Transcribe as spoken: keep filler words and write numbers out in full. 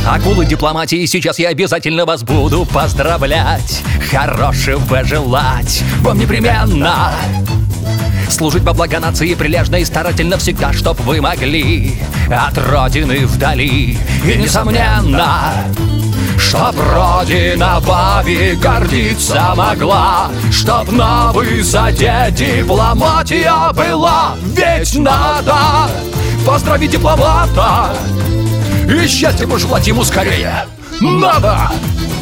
Акулы дипломатии, сейчас я обязательно вас буду поздравлять, хорошего желать вам непременно. Служить во благо нации прилежно и старательно всегда, чтоб вы могли от родины вдали. И несомненно, чтоб родина вами гордиться могла, чтоб на высоте дипломатия была. Ведь надо поздравить дипломата и счастья пожелать ему скорее. Надо!